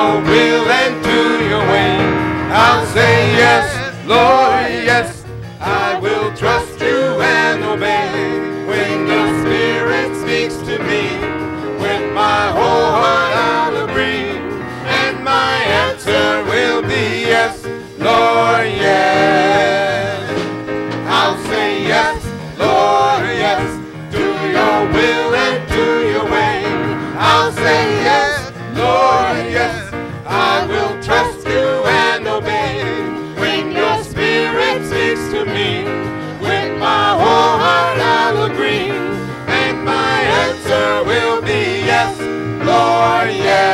your will and to your way. I'll say yes, Lord, yes. I will trust you and obey. When the Spirit speaks to me, with my whole heart I'll agree. And my answer will be yes, Lord, yes. I'll say yes, Lord, yes. To your will and to your way. I'll say yes, Lord, yes. I will trust you and obey. When your Spirit speaks to me, with my whole heart I'll agree. And my answer will be yes, Lord, yes.